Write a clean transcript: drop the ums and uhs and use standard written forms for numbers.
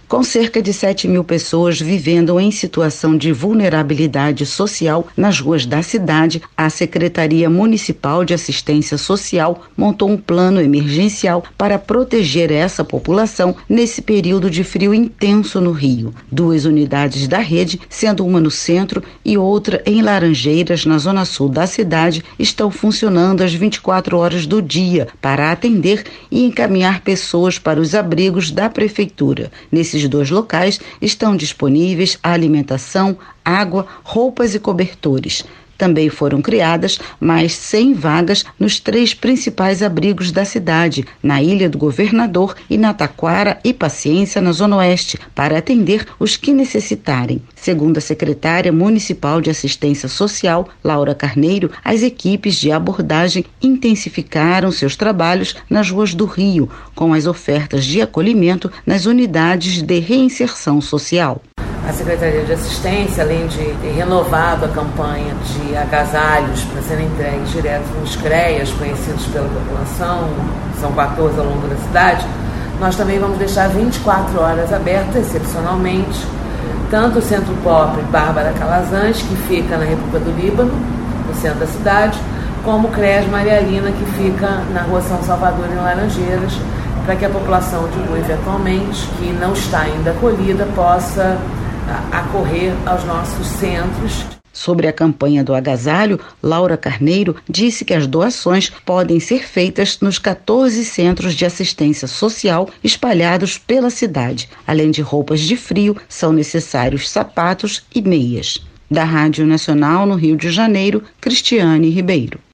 Com cerca de 7.000 pessoas vivendo em situação de vulnerabilidade social nas ruas da cidade, a Secretaria Municipal de Assistência Social montou um plano emergencial para proteger essa população nesse período de frio intenso no Rio. 2 unidades da rede, sendo uma no centro e outra em Laranjeiras, na zona sul da cidade, estão funcionando às 24 horas do dia para atender e encaminhar pessoas para os abrigos da Prefeitura. Nesses 2 locais estão disponíveis a alimentação, água, roupas e cobertores. Também foram criadas mais 100 vagas nos 3 principais abrigos da cidade, na Ilha do Governador e na Taquara e Paciência, na Zona Oeste, para atender os que necessitarem. Segundo a secretária municipal de Assistência Social, Laura Carneiro, as equipes de abordagem intensificaram seus trabalhos nas ruas do Rio, com as ofertas de acolhimento nas unidades de reinserção social. A Secretaria de Assistência, além de ter renovado a campanha de agasalhos para serem entregues direto nos CREAs, conhecidos pela população, são 14 ao longo da cidade, nós também vamos deixar 24 horas abertas, excepcionalmente, tanto o Centro Pop Bárbara Calazans, que fica na República do Líbano, no centro da cidade, como o CREAS Maria Arina, que fica na Rua São Salvador, em Laranjeiras, para que a população de rua, eventualmente, que não está ainda acolhida, possa acorrer aos nossos centros. Sobre a campanha do agasalho, Laura Carneiro disse que as doações podem ser feitas nos 14 centros de assistência social espalhados pela cidade. Além de roupas de frio, são necessários sapatos e meias. Da Rádio Nacional no Rio de Janeiro, Cristiane Ribeiro.